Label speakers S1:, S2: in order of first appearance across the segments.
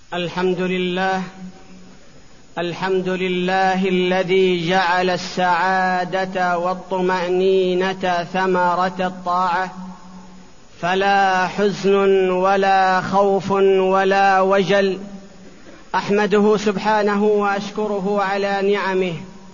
S1: الحمد لله الذي جعل السعادة والطمأنينة ثمرة الطاعة، فلا حزن ولا خوف ولا وجل. أحمده سبحانه وأشكره على نعمه،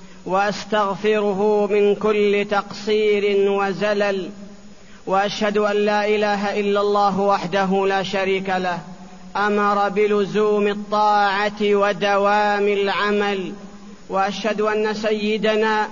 S1: وأستغفره من كل تقصير وزلل، وأشهد أن لا إله إلا الله وحده لا شريك له، أمر بلزوم الطاعة ودوام العمل. وأشهد أن سيدنا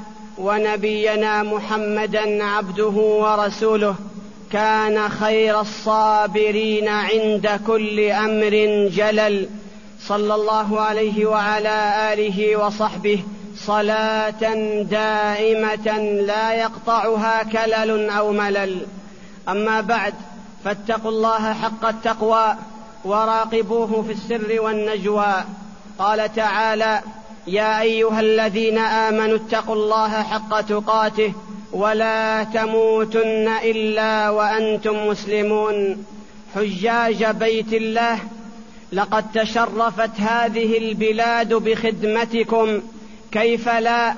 S1: ونبينا محمدًا عبده ورسوله، كان خير الصابرين عند كل أمر جلل، صلى الله عليه وعلى آله وصحبه صلاة دائمة لا يقطعها كلل أو ملل. أما بعد، فاتقوا الله حق التقوى وراقبوه في السر والنجوى. قال تعالى: يا أيها الذين آمنوا اتقوا الله حق تقاته ولا تموتن إلا وأنتم مسلمون. حجاج بيت الله، لقد تشرفت هذه البلاد بخدمتكم، كيف لا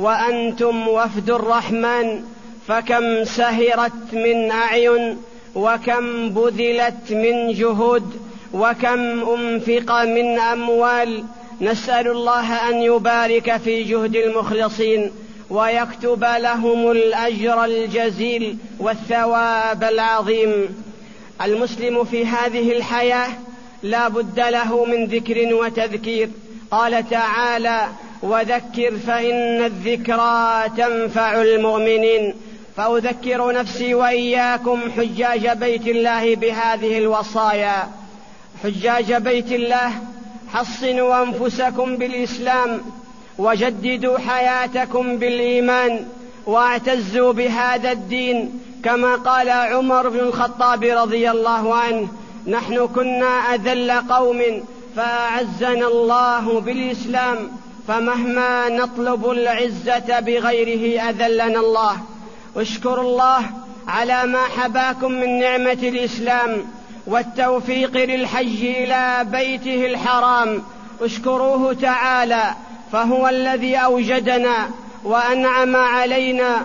S1: وأنتم وفد الرحمن؟ فكم سهرت من أعين، وكم بذلت من جهود، وكم أنفق من أموال. نسأل الله أن يبارك في جهد المخلصين، ويكتب لهم الأجر الجزيل والثواب العظيم. المسلم في هذه الحياة لا بد له من ذكر وتذكير. قال تعالى: وذكر فإن الذكرى تنفع المؤمنين. فأذكر نفسي وإياكم حجاج بيت الله بهذه الوصايا. حجاج بيت الله، حصنوا أنفسكم بالإسلام، وجددوا حياتكم بالإيمان، واعتزوا بهذا الدين، كما قال عمر بن الخطاب رضي الله عنه: نحن كنا أذل قوم فأعزنا الله بالإسلام، فمهما نطلب العزة بغيره أذلنا الله. اشكروا الله على ما حباكم من نعمة الإسلام والتوفيق للحج إلى بيته الحرام. اشكروه تعالى، فهو الذي أوجدنا وأنعم علينا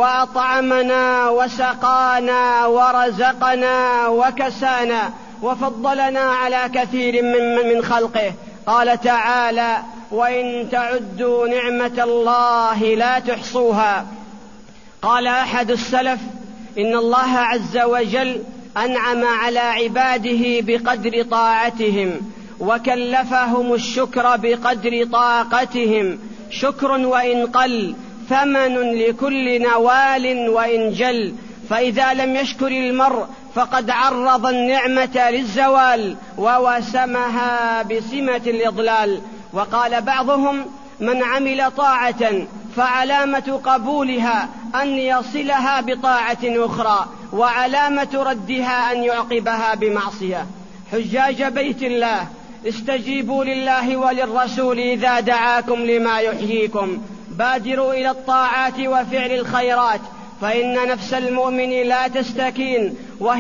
S1: وأطعمنا وسقانا ورزقنا وكسانا، وفضلنا على كثير من خلقه. قال تعالى: وإن تعدوا نعمة الله لا تحصوها. قال أحد السلف: إن الله عز وجل أنعم على عباده بقدر طاعتهم، وكلفهم الشكر بقدر طاقتهم. شكر وإن قل، ثمن لكل نوال وإن جل. فإذا لم يشكر المرء فقد عرض النعمة للزوال، ووسمها بسمة الإضلال. وقال بعضهم: من عمل طاعة فعلامة قبولها أن يصلها بطاعة أخرى، وعلامة ردها أن يعقبها بمعصية. حجاج بيت الله، استجيبوا لله وللرسول إذا دعاكم لما يحييكم. بادروا إلى الطاعات وفعل الخيرات، فإن نفس المؤمن لا تستكين،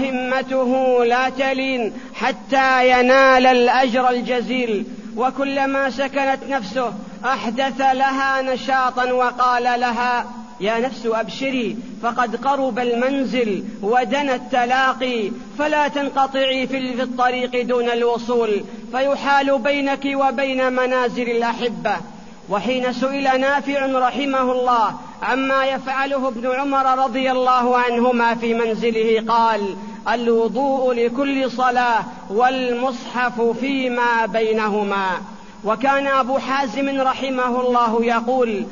S1: وهمته لا تلين، حتى ينال الأجر الجزيل. وكلما سكنت نفسه أحدث لها نشاطا، وقال لها: يا نفس أبشري، فقد قرب المنزل ودنا التلاقي، فلا تنقطعي في الطريق دون الوصول، فيحال بينك وبين منازل الأحبة. وحين سئل نافع رحمه الله عما يفعله ابن عمر رضي الله عنهما في منزله، قال: الوضوء لكل صلاة، والمصحف فيما بينهما. وكان أبو حازم رحمه الله يقول: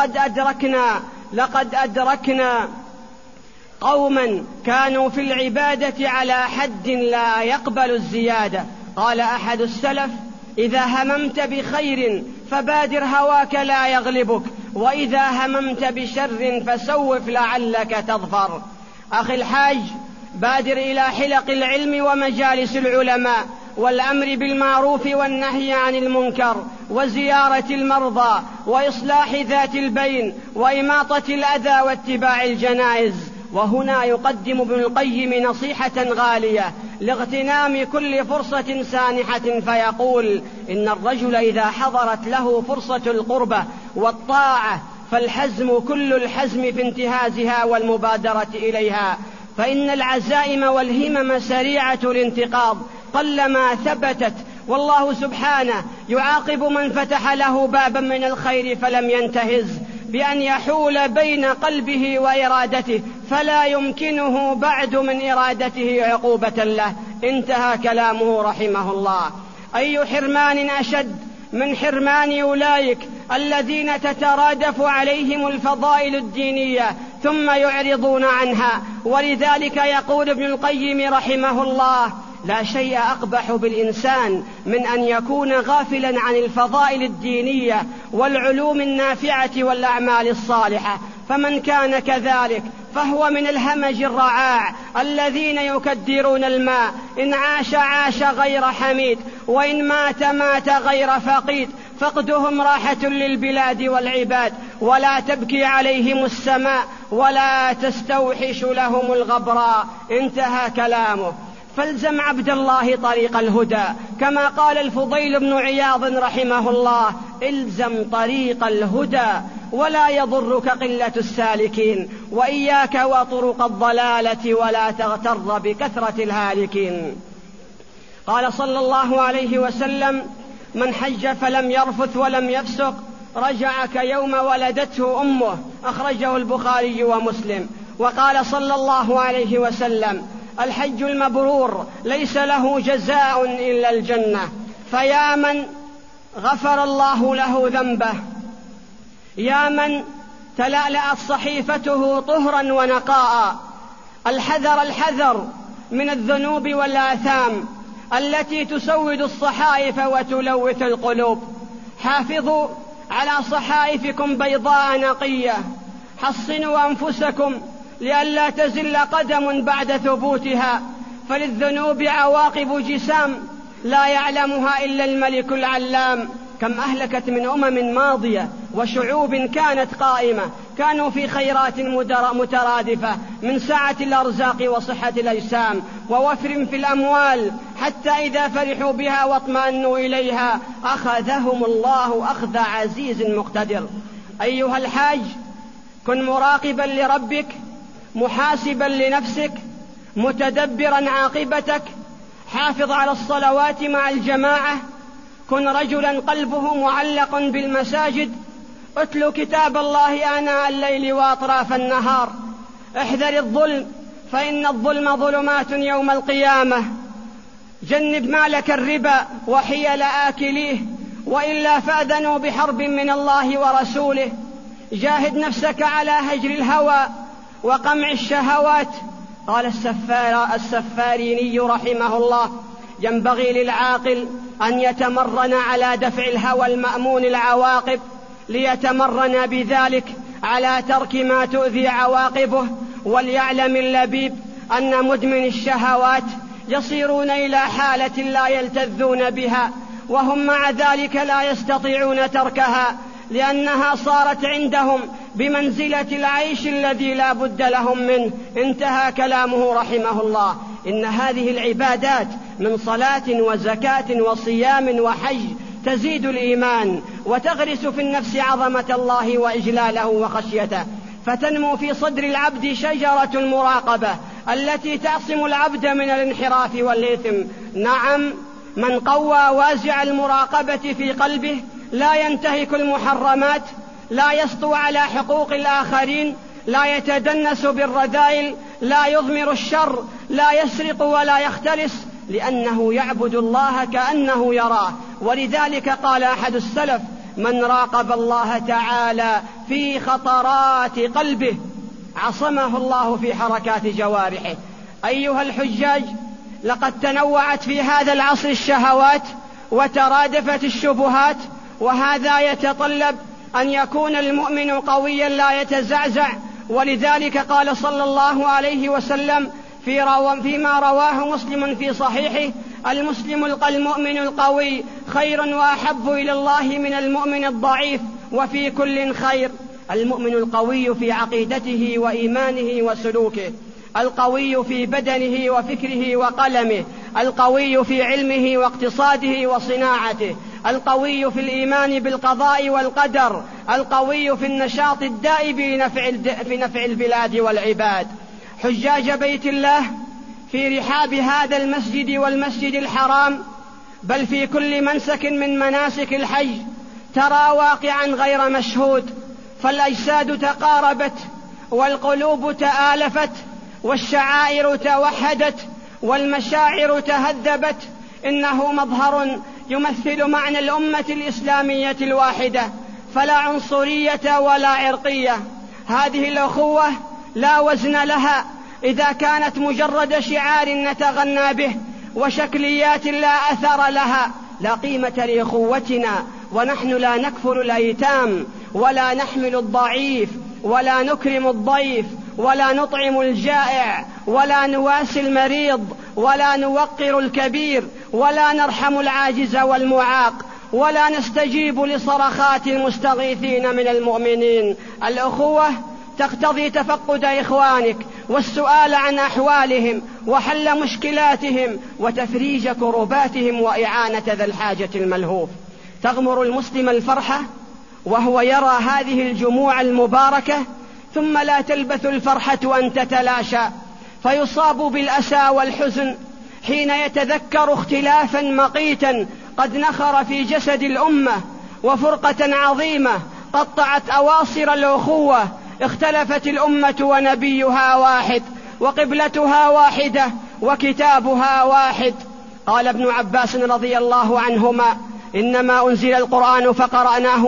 S1: لقد أدركنا قوما كانوا في العبادة على حد لا يقبل الزيادة. قال أحد السلف: إذا هممت بخير فبادر هواك لا يغلبك، وإذا هممت بشر فسوف لعلك تظفر. أخي الحاج، بادر إلى حلق العلم ومجالس العلماء، والأمر بالمعروف والنهي عن المنكر، وزيارة المرضى، وإصلاح ذات البين، وإماطة الأذى، واتباع الجنائز. وهنا يقدم ابن القيم نصيحة غالية لاغتنام كل فرصة سانحة، فيقول: إن الرجل إذا حضرت له فرصة القربة والطاعة فالحزم كل الحزم في انتهازها والمبادرة إليها، فإن العزائم والهمم سريعة الانتقاض قلما ثبتت، والله سبحانه يعاقب من فتح له بابا من الخير فلم ينتهز بأن يحول بين قلبه وإرادته، فلا يمكنه بعد من إرادته عقوبة له. انتهى كلامه رحمه الله. أي حرمان أشد من حرمان أولئك الذين تترادف عليهم الفضائل الدينية ثم يعرضون عنها. ولذلك يقول ابن القيم رحمه الله: لا شيء أقبح بالإنسان من أن يكون غافلا عن الفضائل الدينية والعلوم النافعة والأعمال الصالحة، فمن كان كذلك فهو من الهمج الرعاع الذين يكدرون الماء، إن عاش عاش غير حميد، وإن مات مات غير فقيد، فقدهم راحة للبلاد والعباد، ولا تبكي عليهم السماء ولا تستوحش لهم الغبراء. انتهى كلامه. فالزم عبد الله طريق الهدى، كما قال الفضيل بن عياض رحمه الله: الزم طريق الهدى ولا يضرك قلة السالكين، وإياك وطرق الضلالة ولا تغتر بكثرة الهالكين. قال صلى الله عليه وسلم: من حج فلم يرفث ولم يفسق رجع كيوم ولدته أمه، أخرجه البخاري ومسلم. وقال صلى الله عليه وسلم: الحج المبرور ليس له جزاء إلا الجنة. فيا من غفر الله له ذنبه، يا من تلألأت صحيفته طهرا ونقاء، الحذر الحذر من الذنوب والآثام التي تسود الصحائف وتلوث القلوب. حافظوا على صحائفكم بيضاء نقية، حصنوا أنفسكم لئلا تزل قدم بعد ثبوتها، فللذنوب عواقب جسام لا يعلمها إلا الملك العلام. كم أهلكت من أمم ماضية وشعوب كانت قائمة، كانوا في خيرات مترادفة، من سعة الأرزاق وصحة الأجسام ووفر في الأموال، حتى إذا فرحوا بها واطمأنوا إليها أخذهم الله أخذ عزيز مقتدر. أيها الحاج، كن مراقبا لربك، محاسبا لنفسك، متدبرا عاقبتك. حافظ على الصلوات مع الجماعة، كن رجلا قلبه معلق بالمساجد، اتل كتاب الله آناء الليل وأطراف النهار. احذر الظلم، فإن الظلم ظلمات يوم القيامة. جنب مالك الربا وحيل آكليه، وإلا فأذنوا بحرب من الله ورسوله. جاهد نفسك على هجر الهوى وقمع الشهوات. قال السفاريني رحمه الله: ينبغي للعاقل أن يتمرن على دفع الهوى المأمون العواقب، ليتمرن بذلك على ترك ما تؤذي عواقبه. وليعلم اللبيب أن مدمن الشهوات يصيرون إلى حالة لا يلتذون بها، وهم مع ذلك لا يستطيعون تركها، لأنها صارت عندهم بمنزلة العيش الذي لا بد لهم منه. انتهى كلامه رحمه الله. إن هذه العبادات من صلاة وزكاة وصيام وحج تزيد الإيمان وتغرس في النفس عظمة الله وإجلاله وخشيته، فتنمو في صدر العبد شجرة المراقبة التي تعصم العبد من الانحراف والإثم. نعم، من قوى وازع المراقبة في قلبه لا ينتهك المحرمات، لا يسطو على حقوق الآخرين، لا يتدنس بالرذائل، لا يضمر الشر، لا يسرق ولا يختلس، لأنه يعبد الله كأنه يراه. ولذلك قال أحد السلف: من راقب الله تعالى في خطرات قلبه عصمه الله في حركات جوارحه. أيها الحجاج، لقد تنوعت في هذا العصر الشهوات وترادفت الشبهات، وهذا يتطلب أن يكون المؤمن قويا لا يتزعزع. ولذلك قال صلى الله عليه وسلم فيما رواه مسلم في صحيحه: المؤمن القوي خير وأحب إلى الله من المؤمن الضعيف، وفي كل خير. المؤمن القوي في عقيدته وإيمانه وسلوكه، القوي في بدنه وفكره وقلمه، القوي في علمه واقتصاده وصناعته، القوي في الإيمان بالقضاء والقدر، القوي في النشاط الدائم في نفع البلاد والعباد. حجاج بيت الله في رحاب هذا المسجد والمسجد الحرام، بل في كل منسك من مناسك الحج، ترى واقعا غير مشهود، فالأجساد تقاربت والقلوب تآلفت والشعائر توحدت والمشاعر تهذبت. إنه مظهر يمثل معنى الأمة الإسلامية الواحدة، فلا عنصرية ولا عرقية. هذه الأخوة لا وزن لها إذا كانت مجرد شعار نتغنى به وشكليات لا أثر لها. لا قيمة لأخوتنا ونحن لا نكفل الأيتام ولا نحمل الضعيف ولا نكرم الضيف ولا نطعم الجائع ولا نواسي المريض ولا نوقر الكبير ولا نرحم العاجز والمعاق ولا نستجيب لصرخات المستغيثين من المؤمنين. الأخوة تقتضي تفقد إخوانك والسؤال عن أحوالهم وحل مشكلاتهم وتفريج كرباتهم وإعانة ذا الحاجة الملهوف. تغمر المسلم الفرحة وهو يرى هذه الجموع المباركة، ثم لا تلبث الفرحة أن تتلاشى، فيصاب بالأسى والحزن حين يتذكر اختلافا مقيتا قد نخر في جسد الأمة، وفرقة عظيمة قطعت أواصر الأخوة. اختلفت الأمة ونبيها واحد وقبلتها واحدة وكتابها واحد. قال ابن عباس رضي الله عنهما: إنما أنزل القرآن فقرأناه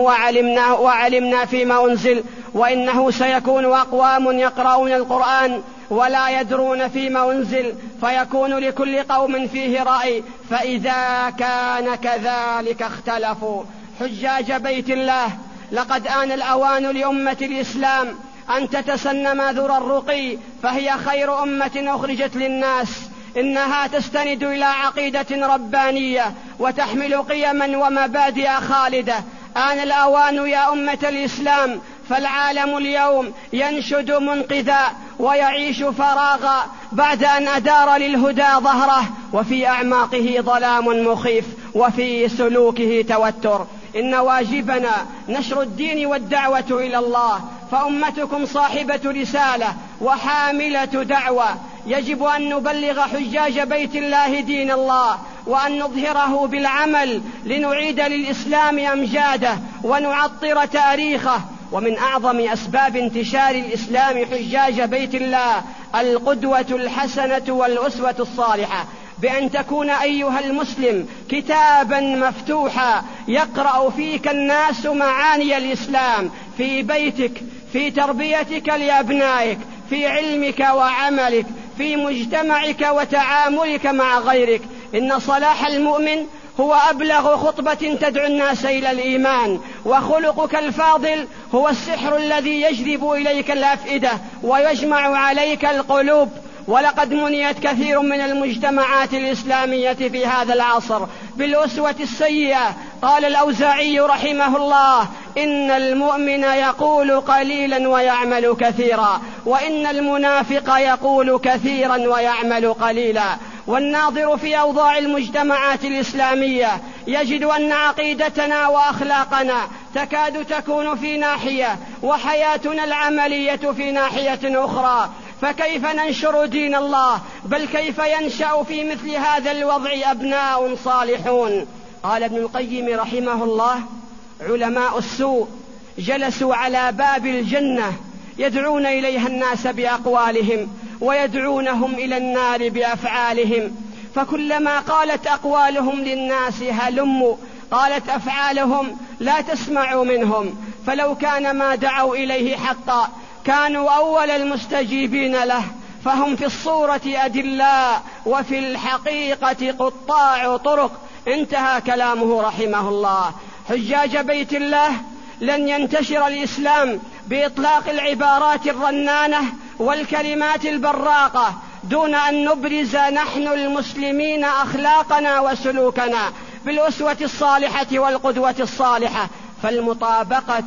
S1: وعلمنا فيما أنزل، وإنه سيكون أقوام يقرؤون القرآن ولا يدرون فيما أنزل، فيكون لكل قوم فيه رأي، فإذا كان كذلك اختلفوا. حجاج بيت الله، لقد آن الأوان لأمة الإسلام أن تتسنم ذرى الرقي، فهي خير أمة أخرجت للناس. إنها تستند إلى عقيدة ربانية وتحمل قيما ومبادئ خالدة. آن الأوان يا أمة الإسلام، فالعالم اليوم ينشد منقذا ويعيش فراغا بعد أن أدار للهدى ظهره، وفي أعماقه ظلام مخيف وفي سلوكه توتر. إن واجبنا نشر الدين والدعوة إلى الله، فأمتكم صاحبة رسالة وحاملة دعوة. يجب أن نبلغ حجاج بيت الله دين الله وأن نظهره بالعمل لنعيد للإسلام أمجاده ونعطر تاريخه. ومن أعظم أسباب انتشار الإسلام حجاج بيت الله القدوة الحسنة والأسوة الصالحة، بأن تكون أيها المسلم كتابا مفتوحا يقرأ فيك الناس معاني الإسلام في بيتك، في تربيتك لأبنائك، في علمك وعملك، في مجتمعك وتعاملك مع غيرك. إن صلاح المؤمن هو أبلغ خطبة تدعو الناس إلى الإيمان، وخلقك الفاضل هو السحر الذي يجذب إليك الأفئدة ويجمع عليك القلوب. ولقد منيت كثير من المجتمعات الإسلامية في هذا العصر بالأسوة السيئة. قال الأوزاعي رحمه الله: إن المؤمن يقول قليلا ويعمل كثيرا، وإن المنافق يقول كثيرا ويعمل قليلا. والناظر في أوضاع المجتمعات الإسلامية يجد أن عقيدتنا وأخلاقنا تكاد تكون في ناحية وحياتنا العملية في ناحية أخرى. فكيف ننشر دين الله؟ بل كيف ينشأ في مثل هذا الوضع أبناء صالحون؟ قال ابن القيم رحمه الله: علماء السوء جلسوا على باب الجنة يدعون إليها الناس بأقوالهم ويدعونهم إلى النار بأفعالهم، فكلما قالت أقوالهم للناس هلموا، قالت أفعالهم لا تسمعوا منهم. فلو كان ما دعوا إليه حقا كانوا أول المستجيبين له، فهم في الصورة أدلاء وفي الحقيقة قطاع طرق. انتهى كلامه رحمه الله. حجاج بيت الله، لن ينتشر الإسلام بإطلاق العبارات الرنانة والكلمات البراقة دون أن نبرز نحن المسلمين أخلاقنا وسلوكنا بالأسوة الصالحة والقدوة الصالحة. فالمطابقة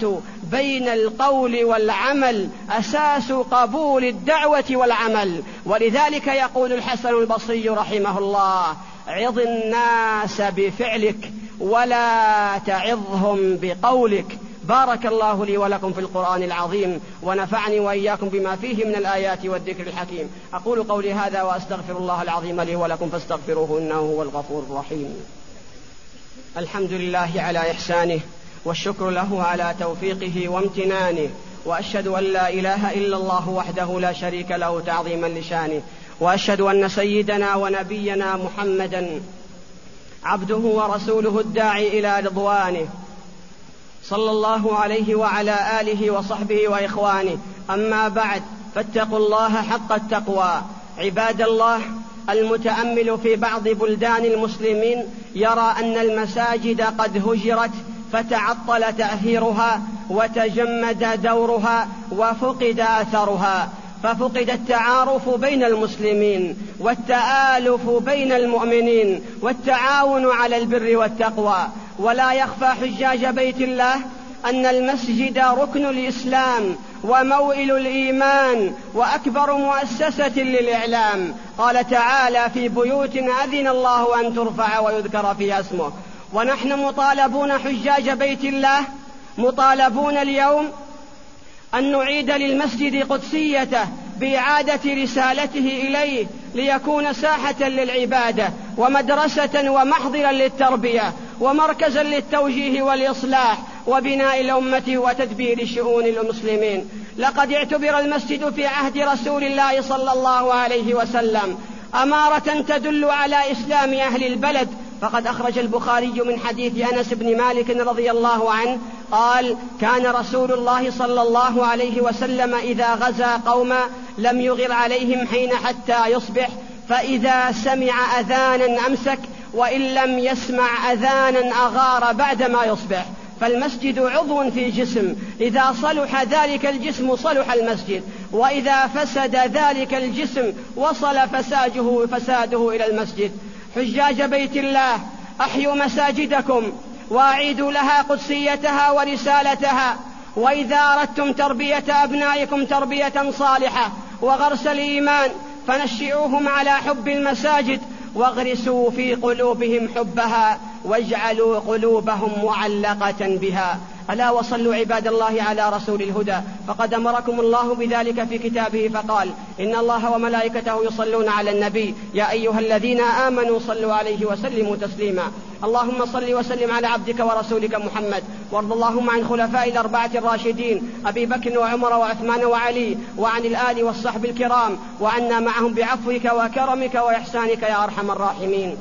S1: بين القول والعمل أساس قبول الدعوة والعمل. ولذلك يقول الحسن البصري رحمه الله: عظ الناس بفعلك ولا تعظهم بقولك. بارك الله لي ولكم في القرآن العظيم، ونفعني وإياكم بما فيه من الآيات والذكر الحكيم. أقول قولي هذا وأستغفر الله العظيم لي ولكم فاستغفروه إنه هو الغفور الرحيم. الحمد لله على إحسانه، والشكر له على توفيقه وامتنانه، وأشهد أن لا إله إلا الله وحده لا شريك له تعظيما لشانه، وأشهد أن سيدنا ونبينا محمدا عبده ورسوله الداعي إلى رضوانه، صلى الله عليه وعلى آله وصحبه وإخوانه. أما بعد، فاتقوا الله حق التقوى. عباد الله، المتأمل في بعض بلدان المسلمين يرى أن المساجد قد هجرت فتعطل تأثيرها وتجمد دورها وفقد أثرها، ففقد التعارف بين المسلمين والتآلف بين المؤمنين والتعاون على البر والتقوى. ولا يخفى حجاج بيت الله أن المسجد ركن الإسلام وموئل الإيمان وأكبر مؤسسة للإعلام. قال تعالى: في بيوت أذن الله أن ترفع ويذكر فيها اسمه. ونحن مطالبون حجاج بيت الله، مطالبون اليوم أن نعيد للمسجد قدسيته بإعادة رسالته إليه، ليكون ساحة للعبادة ومدرسة ومحضرا للتربية ومركزا للتوجيه والإصلاح وبناء الأمة وتدبير شؤون المسلمين. لقد اعتبر المسجد في عهد رسول الله صلى الله عليه وسلم أمارة تدل على إسلام أهل البلد، فقد أخرج البخاري من حديث أنس بن مالك رضي الله عنه قال: كان رسول الله صلى الله عليه وسلم إذا غزا قوما لم يغر عليهم حين حتى يصبح، فإذا سمع أذانا أمسك، وإن لم يسمع أذانا أغار بعدما يصبح. فالمسجد عضو في جسم، إذا صلح ذلك الجسم صلح المسجد، وإذا فسد ذلك الجسم وصل فساده إلى المسجد. حجاج بيت الله، أحيوا مساجدكم وأعيدوا لها قدسيتها ورسالتها. وإذا أردتم تربية أبنائكم تربية صالحة وغرس الإيمان فنشئوهم على حب المساجد، واغرسوا في قلوبهم حبها، واجعلوا قلوبهم معلقة بها. ألا وصلوا عباد الله على رسول الهدى، فقد أمركم الله بذلك في كتابه فقال: إن الله وملائكته يصلون على النبي يا أيها الذين آمنوا صلوا عليه وسلموا تسليما. اللهم صل وسلم على عبدك ورسولك محمد، وارض اللهم عن خلفاء الأربعة الراشدين أبي بكر وعمر وعثمان وعلي، وعن الآل والصحب الكرام، وعنا معهم بعفوك وكرمك وإحسانك يا أرحم الراحمين.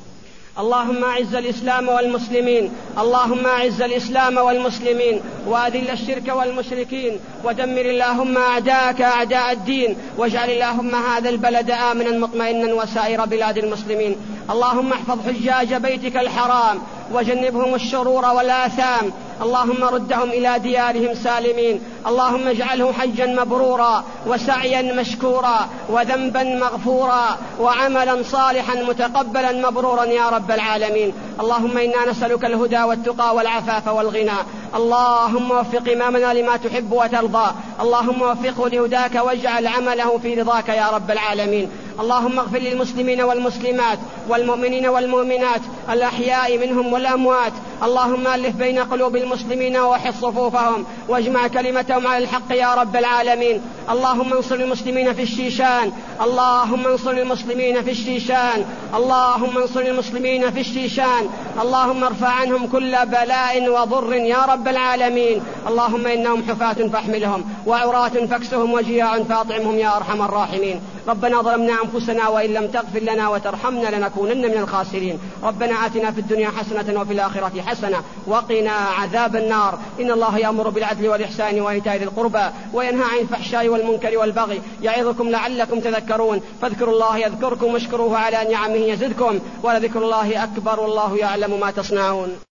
S1: اللهم أعز الإسلام والمسلمين، اللهم أعز الإسلام والمسلمين، وأذل الشرك والمشركين، ودمر اللهم أعداءك أعداء الدين، واجعل اللهم هذا البلد آمنا مطمئنا وسائر بلاد المسلمين. اللهم احفظ حجاج بيتك الحرام وجنبهم الشرور والآثام، اللهم ردهم إلى ديارهم سالمين. اللهم اجعله حجا مبرورا وسعيا مشكورا وذنبا مغفورا وعملا صالحا متقبلا مبرورا يا رب العالمين. اللهم إنا نسألك الهدى والتقى والعفاف والغنى. اللهم وفق إمامنا لما تحب وترضى، اللهم وفقه لهداك واجعل عمله في رضاك يا رب العالمين. اللهم اغفر للمسلمين والمسلمات والمؤمنين والمؤمنات الأحياء منهم والأموات. اللهم ألف بين قلوب المسلمين ووحد صفوفهم واجمع كلمتهم على الحق يا رب العالمين. اللهم انصر المسلمين في الشيشان، اللهم انصر المسلمين في الشيشان، اللهم انصر المسلمين في الشيشان. اللهم ارفع عنهم كل بلاء وضر يا رب العالمين. اللهم إنهم حفاة فاحملهم وعراة فاكسهم وجياع فاطعمهم يا أرحم الراحمين. ربنا ظلمنا أنفسنا وإن لم تغفر لنا وترحمنا لنكونن من الخاسرين. ربنا آتنا في الدنيا حسنة وفي الآخرة حسنة وقنا عذاب النار. إن الله يأمر بالعدل والإحسان وإيتاء ذي القربى وينهى عن الفحشاء والمنكر والبغي يعظكم لعلكم تذكرون. فاذكروا الله يذكركم واشكروه على نعمه يزدكم ولذكر الله أكبر والله يعلم ما تصنعون.